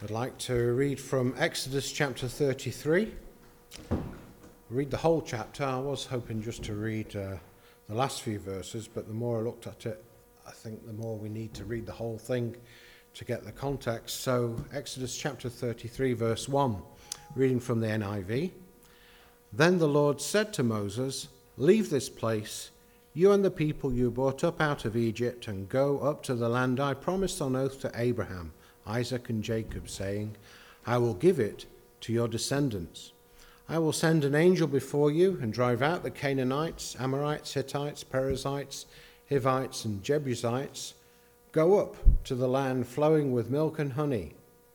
I'd like to read from Exodus chapter 33. Read the whole chapter. I was hoping just to read the last few verses, but the more I looked at it, I think the more we need to read the whole thing to get the context. So Exodus chapter 33 verse 1, reading from the NIV. Then the Lord said to Moses, "Leave this place, you and the people you brought up out of Egypt, and go up to the land I promised on oath to Abraham, Isaac and Jacob, saying, I will give it to your descendants. I will send an angel before you and drive out the Canaanites, Amorites, Hittites, Perizzites, Hivites, and Jebusites. Go up to the land flowing with milk and honey.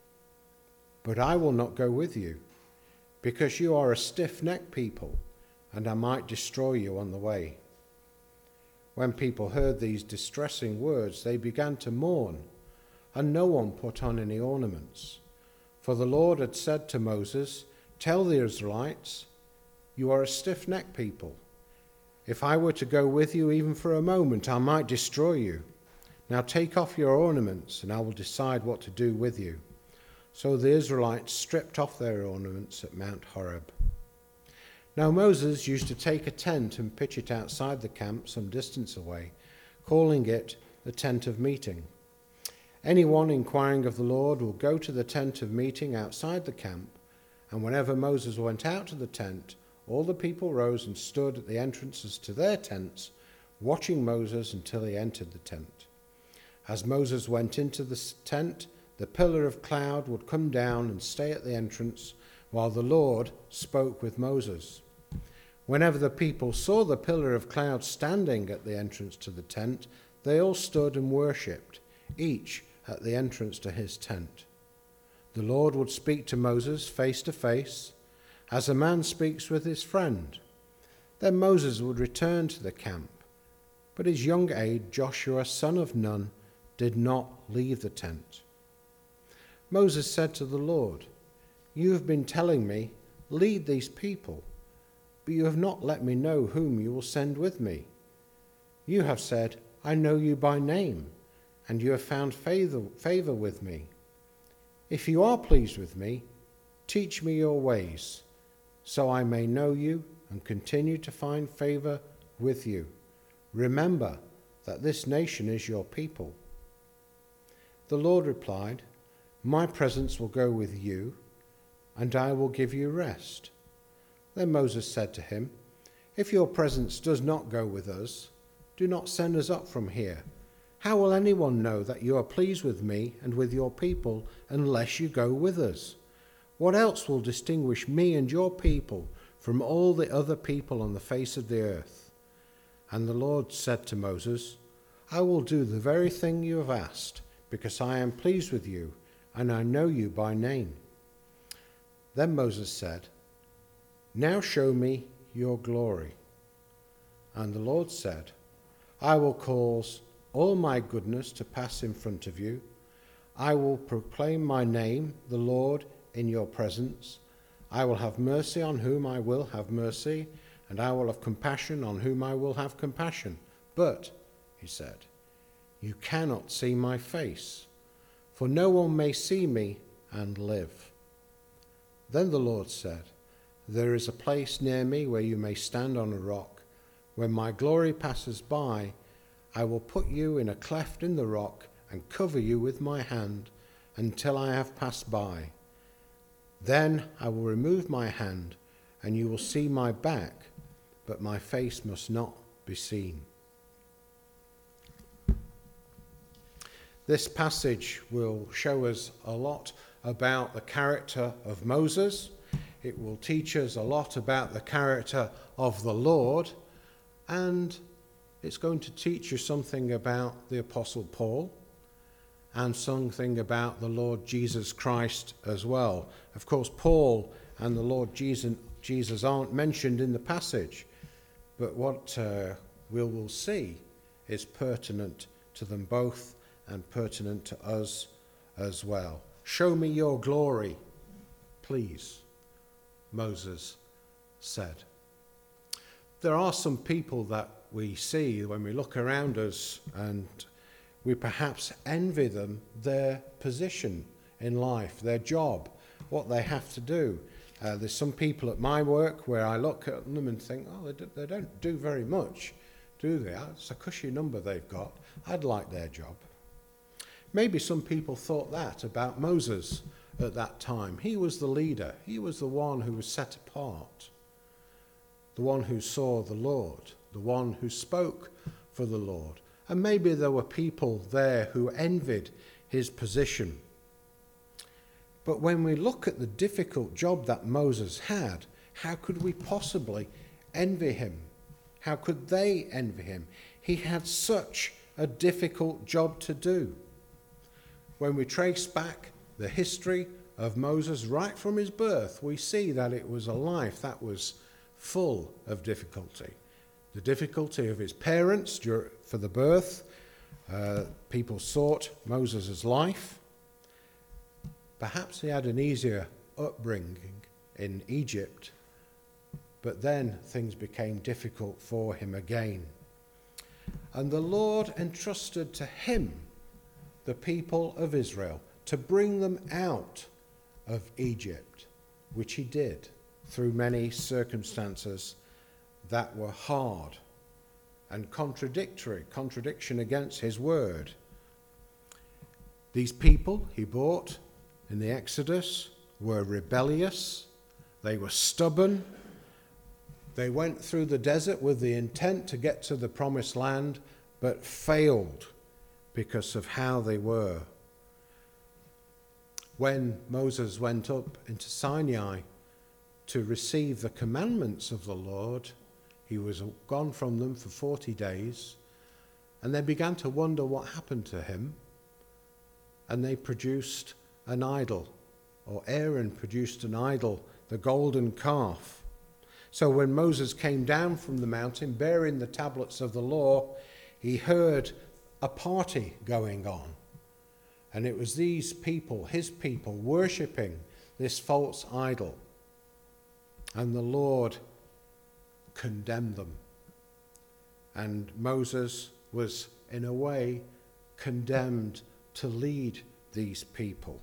But I will not go with you, because you are a stiff-necked people, and I might destroy you on the way." When people heard these distressing words, they began to mourn, and no one put on any ornaments. For the Lord had said to Moses, "Tell the Israelites, you are a stiff-necked people. If I were to go with you even for a moment, I might destroy you. Now take off your ornaments, and I will decide what to do with you." So the Israelites stripped off their ornaments at Mount Horeb. Now Moses used to take a tent and pitch it outside the camp some distance away, calling it the tent of meeting. Anyone inquiring of the Lord will go to the tent of meeting outside the camp, and whenever Moses went out to the tent, all the people rose and stood at the entrances to their tents, watching Moses until he entered the tent. As Moses went into the tent, the pillar of cloud would come down and stay at the entrance, while the Lord spoke with Moses. Whenever the people saw the pillar of cloud standing at the entrance to the tent, they all stood and worshipped, each at the entrance to his tent. The Lord would speak to Moses face to face, as a man speaks with his friend. Then Moses would return to the camp, but his young aide, Joshua, son of Nun, did not leave the tent. Moses said to the Lord, "You have been telling me, 'Lead these people,' but you have not let me know whom you will send with me. You have said, 'I know you by name,' and you have found favor with me. If you are pleased with me, teach me your ways, so I may know you and continue to find favor with you. Remember that this nation is your people." The Lord replied, "My presence will go with you, and I will give you rest." Then Moses said to him, "If your presence does not go with us, do not send us up from here. How will anyone know that you are pleased with me and with your people unless you go with us? What else will distinguish me and your people from all the other people on the face of the earth?" And the Lord said to Moses, "I will do the very thing you have asked, because I am pleased with you, and I know you by name." Then Moses said, "Now show me your glory." And the Lord said, "I will cause all my goodness to pass in front of you. I will proclaim my name, the Lord, in your presence. I will have mercy on whom I will have mercy, and I will have compassion on whom I will have compassion. But," he said, "you cannot see my face, for no one may see me and live." Then the Lord said, "There is a place near me where you may stand on a rock. When my glory passes by, I will put you in a cleft in the rock and cover you with my hand until I have passed by. Then I will remove my hand, and you will see my back, but my face must not be seen." This passage will show us a lot about the character of Moses. It will teach us a lot about the character of the Lord, and it's going to teach you something about the Apostle Paul and something about the Lord Jesus Christ as well. Of course, Paul and the Lord Jesus aren't mentioned in the passage, but what we will see is pertinent to them both and pertinent to us as well. "Show me your glory, please," Moses said. There are some people that we see when we look around us, and we perhaps envy them their position in life, their job, what they have to do. There's some people at my work where I look at them and think, oh, they don't do very much, do they? It's a cushy number they've got. I'd like their job. Maybe some people thought that about Moses at that time. He was the leader. He was the one who was set apart, the one who saw the Lord, the one who spoke for the Lord. And maybe there were people there who envied his position. But when we look at the difficult job that Moses had, how could we possibly envy him? How could they envy him? He had such a difficult job to do. When we trace back the history of Moses right from his birth, we see that it was a life that was full of difficulty. The difficulty of his parents for the birth. People sought Moses' life. Perhaps he had an easier upbringing in Egypt, but then things became difficult for him again. And the Lord entrusted to him the people of Israel to bring them out of Egypt, which he did through many circumstances that were hard and contradiction against his word. These people he brought in the Exodus were rebellious, they were stubborn, they went through the desert with the intent to get to the promised land, but failed because of how they were. When Moses went up into Sinai to receive the commandments of the Lord, he was gone from them for 40 days, and they began to wonder what happened to him, and they produced an idol, or Aaron produced an idol, the golden calf. So when Moses came down from the mountain bearing the tablets of the law, he heard a party going on. And it was these people, his people, worshipping this false idol. And the Lord condemned them. And Moses was, in a way, condemned to lead these people.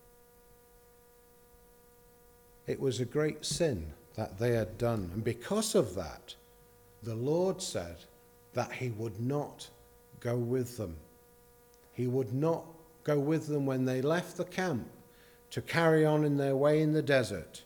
It was a great sin that they had done. And because of that, the Lord said that he would not go with them. He would not go with them when they left the camp to carry on in their way in the desert.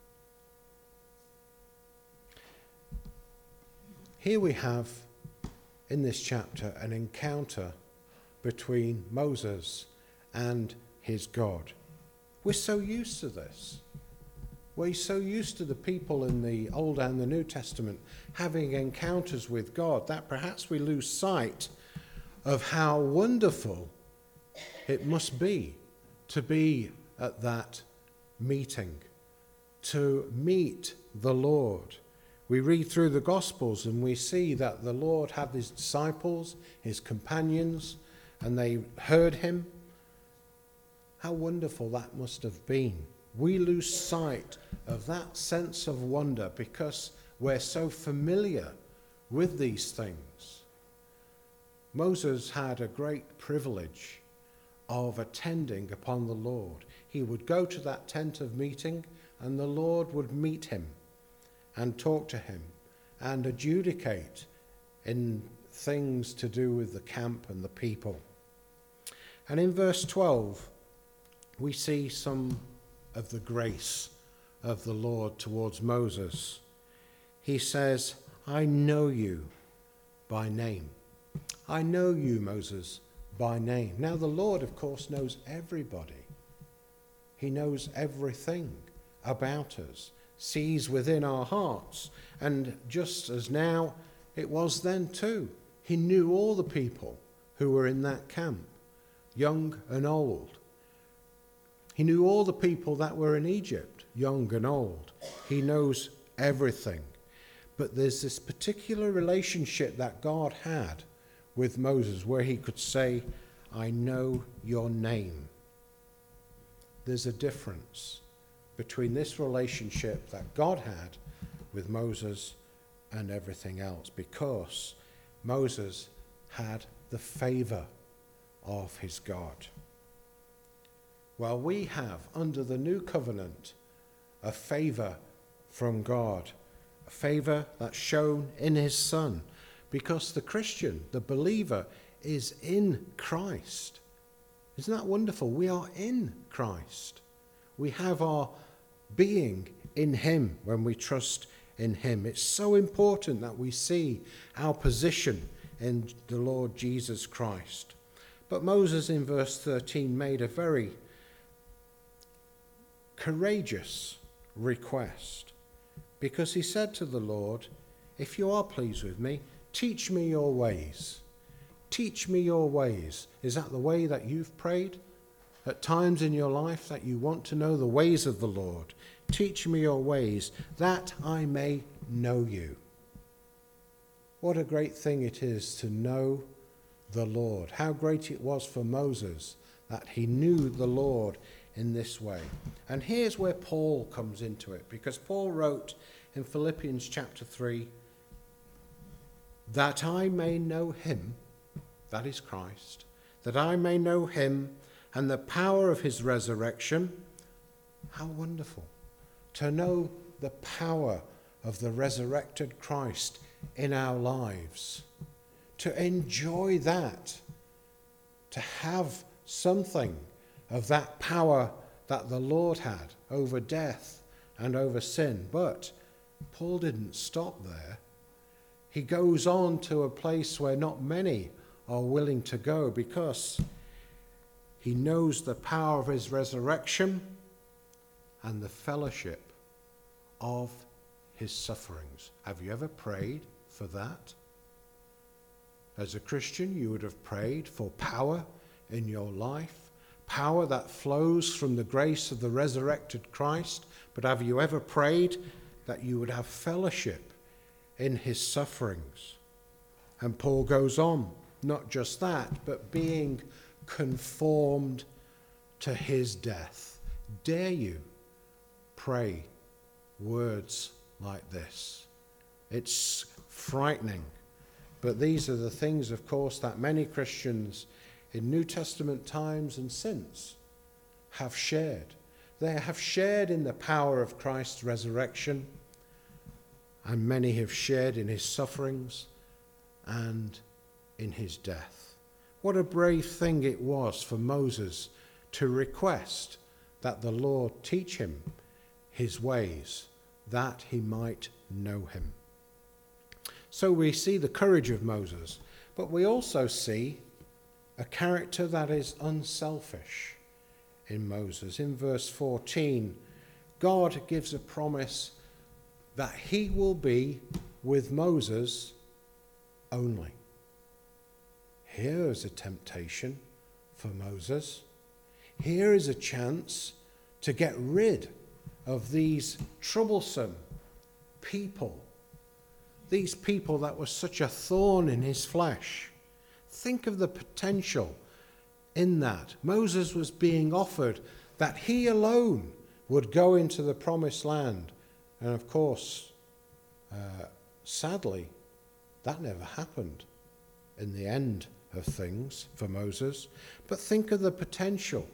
Here we have, in this chapter, an encounter between Moses and his God. We're so used to this. We're so used to the people in the Old and the New Testament having encounters with God that perhaps we lose sight of how wonderful it must be to be at that meeting, to meet the Lord. We read through the Gospels and we see that the Lord had his disciples, his companions, and they heard him. How wonderful that must have been. We lose sight of that sense of wonder because we're so familiar with these things. Moses had a great privilege of attending upon the Lord. He would go to that tent of meeting and the Lord would meet him and talk to him and adjudicate in things to do with the camp and the people. And in verse 12, we see some of the grace of the Lord towards Moses. He says, I know you by name. I know you, Moses, by name. Now the Lord, of course, knows everybody. He knows everything about us, sees within our hearts. And just as now, it was then too. He knew all the people who were in that camp, young and old. He knew all the people that were in Egypt, young and old. He knows everything. But there's this particular relationship that God had with Moses where he could say, I know your name. There's a difference between this relationship that God had with Moses and everything else, because Moses had the favor of his God. Well, we have, under the new covenant, a favour from God, a favour that's shown in his Son, because the Christian, the believer, is in Christ. Isn't that wonderful? We are in Christ. We have our being in him when we trust in him. It's so important that we see our position in the Lord Jesus Christ. But Moses in verse 13 made a very courageous request, because he said to the Lord, if you are pleased with me, teach me your ways. Teach me your ways. Is that the way that you've prayed at times in your life, that you want to know the ways of the Lord? Teach me your ways, that I may know you. What a great thing it is to know the Lord. How great it was for Moses that he knew the Lord in this way. And here's where Paul comes into it, because Paul wrote in Philippians chapter 3, that I may know him, that is Christ, that I may know him and the power of his resurrection. How wonderful to know the power of the resurrected Christ in our lives, to enjoy that, to have something of that power that the Lord had over death and over sin. But Paul didn't stop there. He goes on to a place where not many are willing to go, because he knows the power of his resurrection and the fellowship of his sufferings. Have you ever prayed for that? As a Christian, you would have prayed for power in your life, power that flows from the grace of the resurrected Christ. But have you ever prayed that you would have fellowship in his sufferings? And Paul goes on, not just that, but being conformed to his death. Dare you pray words like this? It's frightening. But these are the things, of course, that many Christians in New Testament times and since have shared. They have shared in the power of Christ's resurrection, and many have shared in his sufferings and in his death. What a brave thing it was for Moses to request that the Lord teach him his ways, that he might know him. So we see the courage of Moses, but we also see a character that is unselfish in Moses. In verse 14, God gives a promise that he will be with Moses only. Here is a temptation for Moses. Here is a chance to get rid of these troublesome people, these people that were such a thorn in his flesh. Think of the potential in that. Moses was being offered that he alone would go into the promised land. And of course, sadly, that never happened in the end of things for Moses. But think of the potential.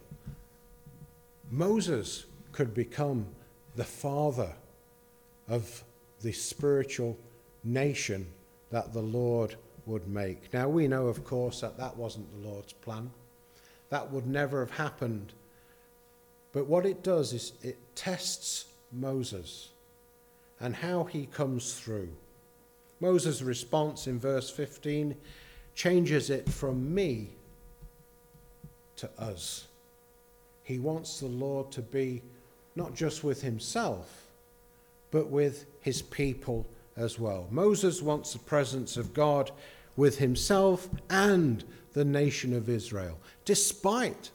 Moses could become the father of the spiritual nation that the Lord would make. Now we know, of course, that that wasn't the Lord's plan. That would never have happened. But what it does is it tests Moses and how he comes through. Moses' response in verse 15 changes it from me to us. He wants the Lord to be not just with himself, but with his people as well. Moses wants the presence of God with himself and the nation of Israel, despite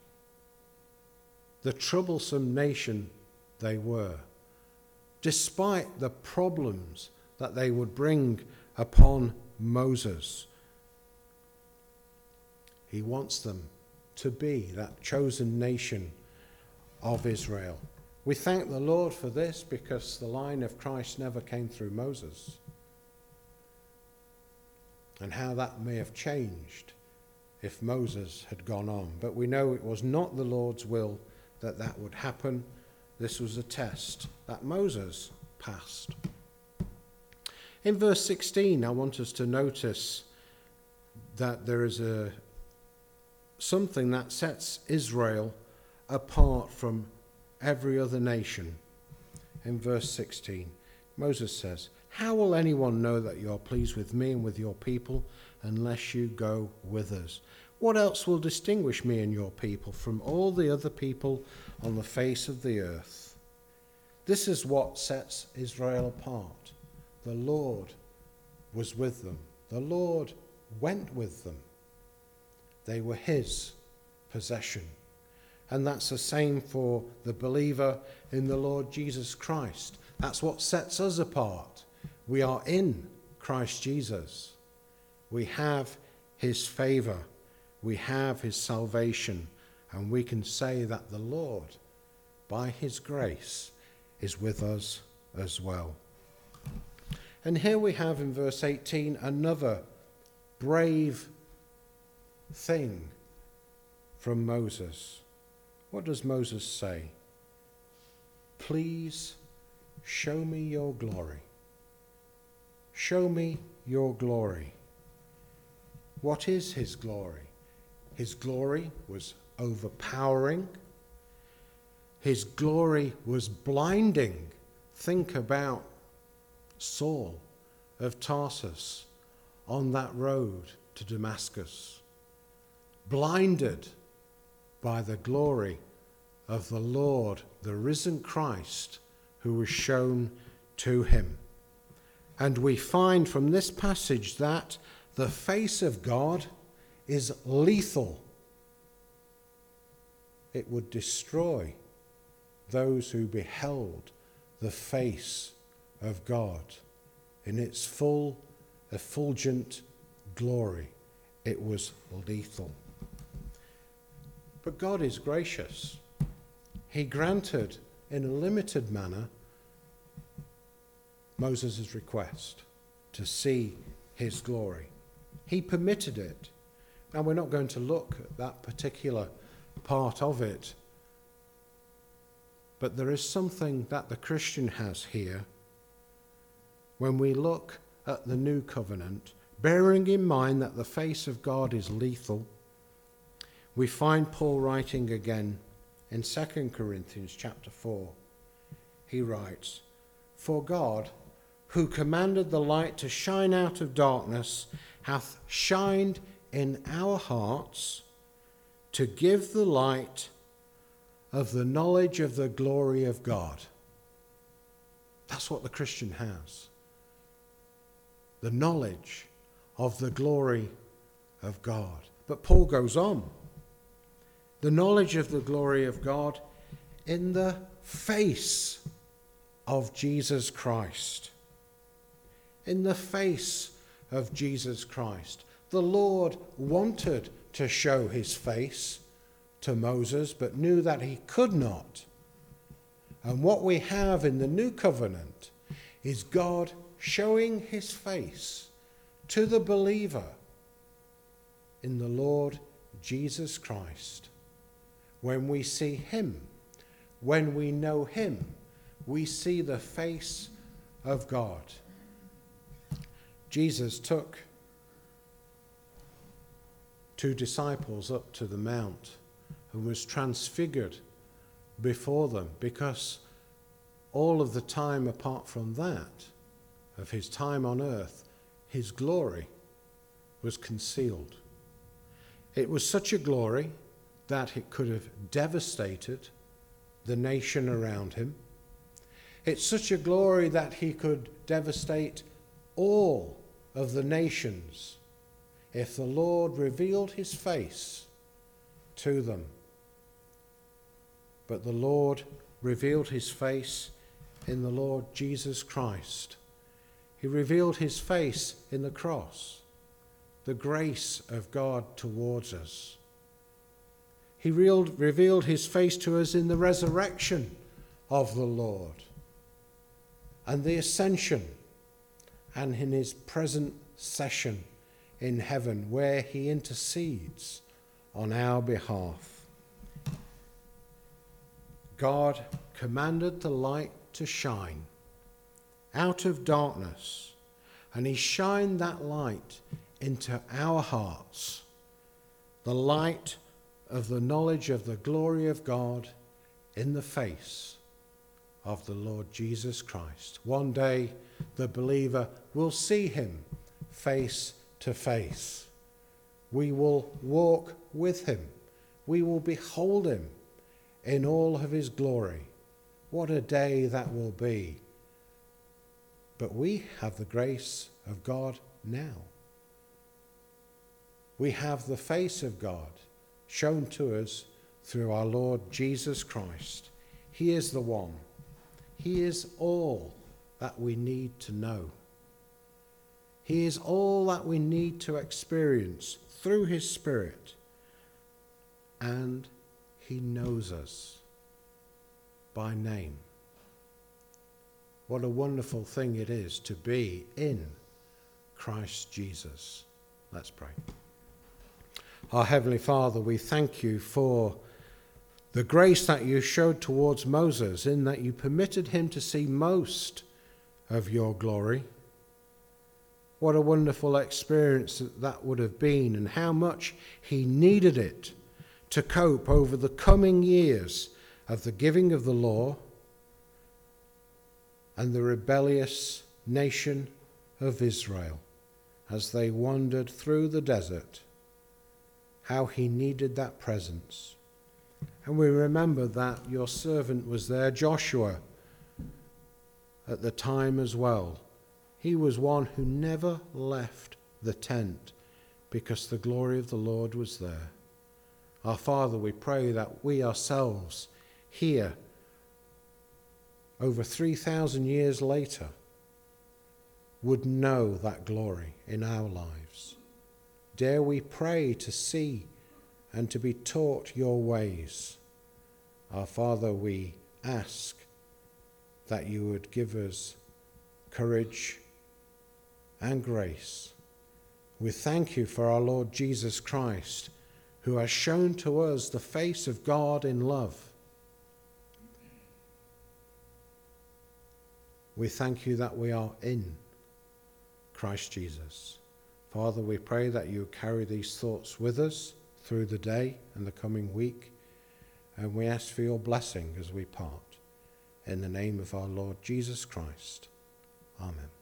the troublesome nation they were, despite the problems that they would bring upon Moses. He wants them to be that chosen nation of Israel. We thank the Lord for this, because the line of Christ never came through Moses, and how that may have changed if Moses had gone on. But we know it was not the Lord's will that that would happen. This was a test that Moses passed. In verse 16, I want us to notice that there is something that sets Israel apart from every other nation. In verse 16, Moses says, "How will anyone know that you are pleased with me and with your people unless you go with us? What else will distinguish me and your people from all the other people on the face of the earth?" This is what sets Israel apart. The Lord was with them. The Lord went with them. They were his possession. And that's the same for the believer in the Lord Jesus Christ. That's what sets us apart. We are in Christ Jesus. We have his favor. We have his salvation. And we can say that the Lord, by his grace, is with us as well. And here we have in verse 18 another brave thing from Moses. What does Moses say? "Please show me your glory. Show me your glory." What is his glory? His glory was overpowering. His glory was blinding. Think about Saul of Tarsus on that road to Damascus, blinded by the glory of the Lord, the risen Christ, who was shown to him. And we find from this passage that the face of God is lethal. It would destroy those who beheld the face of God in its full, effulgent glory. It was lethal. But God is gracious. He granted in a limited manner Moses' request to see his glory. He permitted it. Now, we're not going to look at that particular part of it, but there is something that the Christian has here when we look at the new covenant, bearing in mind that the face of God is lethal. We find Paul writing again in 2 Corinthians chapter 4. He writes, "For God, who commanded the light to shine out of darkness, hath shined in our hearts to give the light of the knowledge of the glory of God." That's what the Christian has. The knowledge of the glory of God. But Paul goes on. The knowledge of the glory of God in the face of Jesus Christ. In the face of Jesus Christ. The Lord wanted to show his face to Moses, but knew that he could not. And what we have in the new covenant is God showing his face to the believer in the Lord Jesus Christ. When we see him, when we know him, we see the face of God. Jesus took 2 disciples up to the mount and was transfigured before them, because all of the time apart from that, of his time on earth, his glory was concealed. It was such a glory that it could have devastated the nation around him. It's such a glory that he could devastate all of the nations if the Lord revealed his face to them. But the Lord revealed his face in the Lord Jesus Christ. He revealed his face in the cross, the grace of God towards us. He revealed his face to us in the resurrection of the Lord and the ascension, and in his present session in heaven where he intercedes on our behalf. God commanded the light to shine out of darkness, and he shined that light into our hearts, the light of the knowledge of the glory of God in the face of the Lord Jesus Christ. One day the believer will see him face to face. We will walk with him. We will behold him in all of his glory. What a day that will be. But we have the grace of God now. We have the face of God shown to us through our Lord Jesus Christ. He is the one. He is all that we need to know. He is all that we need to experience through his Spirit. And he knows us by name. What a wonderful thing it is to be in Christ Jesus. Let's pray. Our Heavenly Father, we thank you for the grace that you showed towards Moses in that you permitted him to see most of your glory. What a wonderful experience that would have been, and how much he needed it to cope over the coming years of the giving of the law and the rebellious nation of Israel as they wandered through the desert. How he needed that presence. And we remember that your servant was there, Joshua, at the time as well. He was one who never left the tent because the glory of the Lord was there. Our Father, we pray that we ourselves here, over 3,000 years later, would know that glory in our lives. Dare we pray to see and to be taught your ways. Our Father, we ask that you would give us courage and grace. We thank you for our Lord Jesus Christ, who has shown to us the face of God in love. We thank you that we are in Christ Jesus. Father, we pray that you carry these thoughts with us through the day and the coming week, and we ask for your blessing as we part. In the name of our Lord Jesus Christ. Amen.